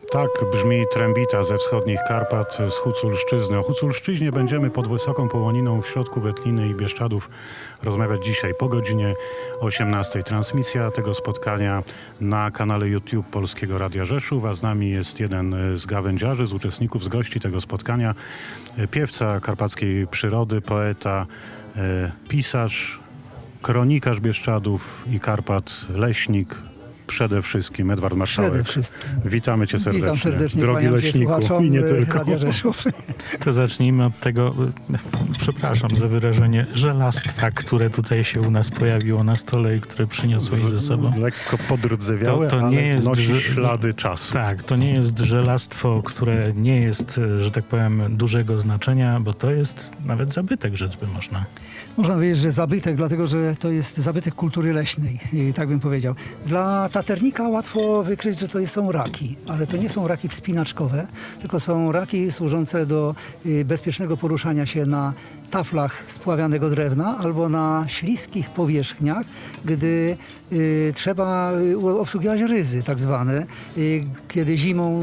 Tak brzmi trębita ze wschodnich Karpat, z Huculszczyzny. O Huculszczyźnie będziemy pod Wysoką Połoniną w środku Wetliny i Bieszczadów rozmawiać dzisiaj po godzinie 18. Transmisja tego spotkania na kanale YouTube Polskiego Radia Rzeszów, a z nami jest jeden z gawędziarzy, z uczestników, z gości tego spotkania, piewca karpackiej przyrody, poeta, pisarz, kronikarz Bieszczadów i Karpat, leśnik, przede wszystkim Edward Marszałek. Przede wszystkim. Witamy cię serdecznie. Witam serdecznie, drogi leśniku i nie tylko. Radia Rzeszów. To zacznijmy od tego, przepraszam za wyrażenie, żelastwa, które tutaj się u nas pojawiło na stole i które przyniosłeś ze sobą. Lekko podrdzewiałe, to nie jest nosi ślady czasu. Tak, to nie jest żelastwo, które nie jest, że tak powiem, dużego znaczenia, bo to jest nawet zabytek, rzec by można. Można powiedzieć, że zabytek, dlatego że to jest zabytek kultury leśnej, tak bym powiedział. Dla taternika łatwo wykryć, że to są raki, ale to nie są raki wspinaczkowe, tylko są raki służące do bezpiecznego poruszania się na taflach spławianego drewna albo na śliskich powierzchniach, gdy trzeba obsługiwać ryzy tak zwane, kiedy zimą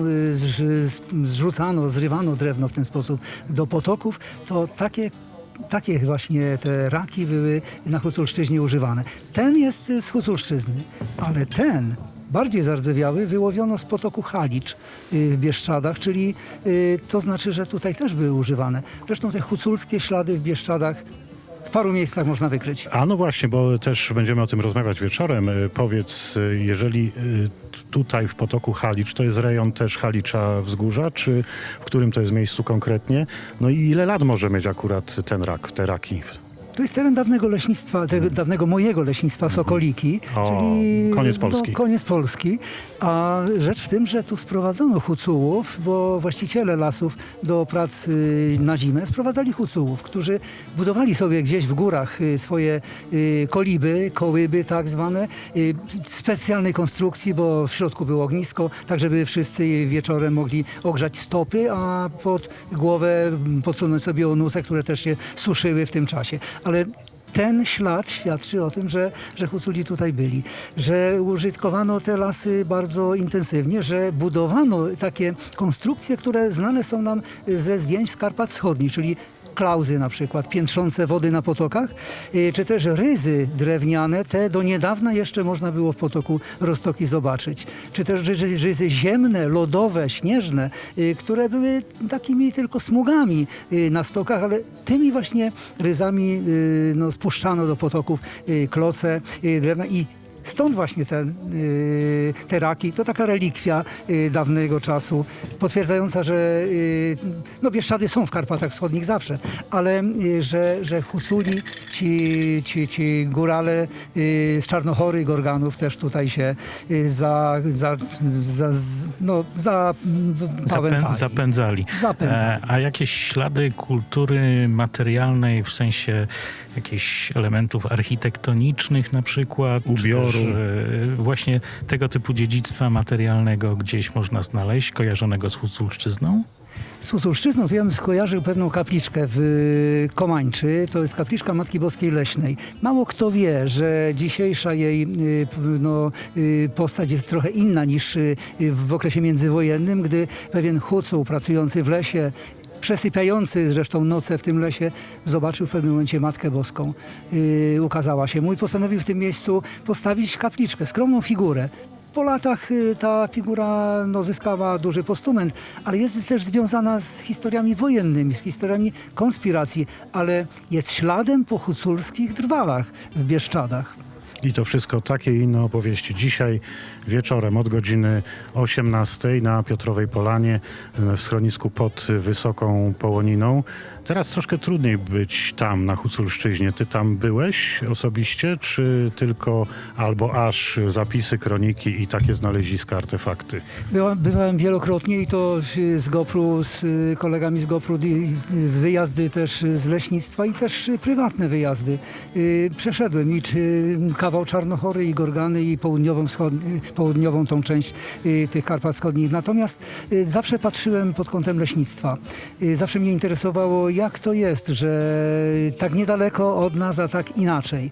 zrywano drewno w ten sposób do potoków, to takie właśnie te raki były na Huculszczyźnie używane. Ten jest z Huculszczyzny, ale ten bardziej zardzewiały wyłowiono z potoku Halicz w Bieszczadach, czyli to znaczy, że tutaj też były używane. Zresztą te huculskie ślady w Bieszczadach w paru miejscach można wykryć. A no właśnie, bo też będziemy o tym rozmawiać wieczorem. Powiedz, jeżeli tutaj w potoku Halicz, to jest rejon też Halicza Wzgórza, czy w którym to jest miejscu konkretnie? No i ile lat może mieć akurat te raki? To jest teren dawnego leśnictwa, dawnego mojego leśnictwa Sokoliki, czyli koniec Polski. Koniec Polski. A rzecz w tym, że tu sprowadzono hucułów, bo właściciele lasów do prac na zimę sprowadzali hucułów, którzy budowali sobie gdzieś w górach swoje kołyby tak zwane, specjalnej konstrukcji, bo w środku było ognisko, tak żeby wszyscy wieczorem mogli ogrzać stopy, a pod głowę podsunąć sobie onuce, które też się suszyły w tym czasie. Ale ten ślad świadczy o tym, że Huculi tutaj byli, że użytkowano te lasy bardzo intensywnie, że budowano takie konstrukcje, które znane są nam ze zdjęć z Karpat Wschodnich, czyli klauzy na przykład, piętrzące wody na potokach, czy też ryzy drewniane, te do niedawna jeszcze można było w potoku Roztoki zobaczyć. Czy też ryzy ziemne, lodowe, śnieżne, które były takimi tylko smugami na stokach, ale tymi właśnie ryzami spuszczano do potoków kloce drewna i stąd właśnie te raki, to taka relikwia dawnego czasu, potwierdzająca, że Bieszczady są w Karpatach Wschodnich zawsze, ale że Huculi, ci górale z Czarnochory i Gorganów też tutaj się zapędzali. A jakieś ślady kultury materialnej, w sensie jakichś elementów architektonicznych na przykład, ubioru, właśnie tego typu dziedzictwa materialnego gdzieś można znaleźć, kojarzonego z Huculszczyzną? Z Huculszczyzną to ja bym skojarzył pewną kapliczkę w Komańczy. To jest kapliczka Matki Boskiej Leśnej. Mało kto wie, że dzisiejsza jej postać jest trochę inna niż w okresie międzywojennym, gdy pewien Hucuł pracujący w lesie, przesypiający zresztą noce w tym lesie, zobaczył w pewnym momencie Matkę Boską. Ukazała się mu i postanowił w tym miejscu postawić kapliczkę, skromną figurę. Po latach ta figura zyskała duży postument, ale jest też związana z historiami wojennymi, z historiami konspiracji, ale jest śladem po huculskich drwalach w Bieszczadach. I to wszystko, takie i inne opowieści dzisiaj wieczorem od godziny 18 na Piotrowej Polanie w schronisku pod Wysoką Połoniną. Teraz troszkę trudniej być tam na Huculszczyźnie. Ty tam byłeś osobiście, czy tylko albo aż zapisy, kroniki i takie znaleziska, artefakty? Bywałem wielokrotnie i to z GoPru, z kolegami z GoPru, wyjazdy też z leśnictwa i też prywatne wyjazdy. Przeszedłem i kawał Czarnochory i Gorgany i południową tą część tych Karpat Wschodnich. Natomiast zawsze patrzyłem pod kątem leśnictwa. Zawsze mnie interesowało, jak to jest, że tak niedaleko od nas, a tak inaczej.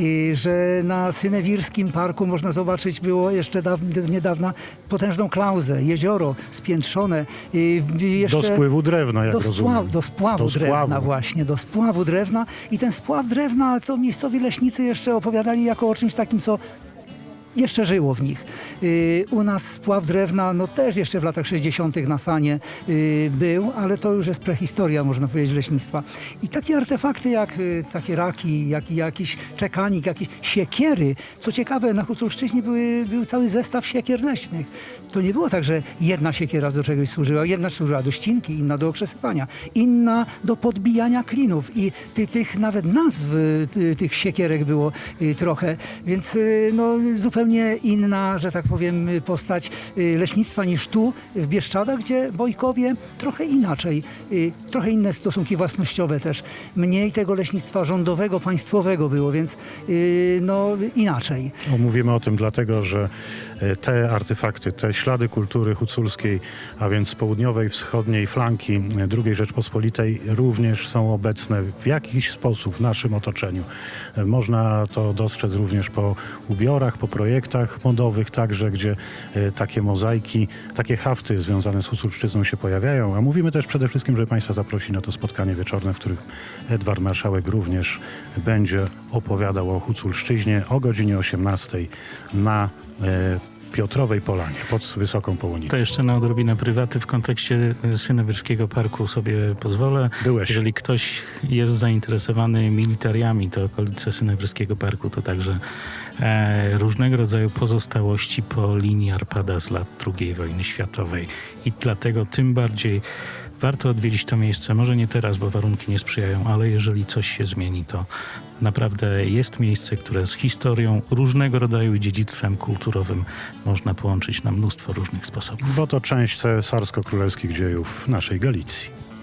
Że na Synewirskim Parku można zobaczyć, było jeszcze do niedawna potężną klauzę, jezioro spiętrzone. Do spływu drewna, jak rozumiem. Do spławu drewna właśnie, do spławu drewna. I ten spław drewna to miejscowi leśnicy jeszcze opowiadali jako o czymś takim, co jeszcze żyło w nich. U nas spław drewna, no też jeszcze w latach 60. na Sanie był, ale to już jest prehistoria, można powiedzieć, leśnictwa. I takie artefakty jak takie raki, jak jakiś czekanik, jakieś siekiery. Co ciekawe, na Huculszczyźnie był cały zestaw siekier leśnych. To nie było tak, że jedna siekiera do czegoś służyła. Jedna służyła do ścinki, inna do okrzesywania, inna do podbijania klinów. I tych nawet nazw tych siekierek było trochę, więc no zupełnie inna, że tak powiem, postać leśnictwa niż tu w Bieszczadach, gdzie Bojkowie trochę inaczej, trochę inne stosunki własnościowe też. Mniej tego leśnictwa rządowego, państwowego było, więc no inaczej. Mówimy o tym dlatego, że te artefakty, te ślady kultury huculskiej, a więc z południowej, wschodniej flanki II Rzeczpospolitej również są obecne w jakiś sposób w naszym otoczeniu. Można to dostrzec również po ubiorach, po projektach modowych także, gdzie takie mozaiki, takie hafty związane z Huculszczyzną się pojawiają, a mówimy też przede wszystkim, że Państwa zaprosi na to spotkanie wieczorne, w którym Edward Marszałek również będzie opowiadał o Huculszczyźnie o godzinie 18 na Piotrowej Polanie pod Wysoką Połoniną. To jeszcze na odrobinę prywaty w kontekście Synewyrskiego Parku sobie pozwolę. Byłeś. Jeżeli ktoś jest zainteresowany militariami, to okolice Synewyrskiego Parku to także różnego rodzaju pozostałości po linii Arpada z lat II wojny światowej. I dlatego tym bardziej warto odwiedzić to miejsce. Może nie teraz, bo warunki nie sprzyjają, ale jeżeli coś się zmieni, to naprawdę jest miejsce, które z historią różnego rodzaju i dziedzictwem kulturowym można połączyć na mnóstwo różnych sposobów. Bo to część cesarsko-królewskich dziejów naszej Galicji.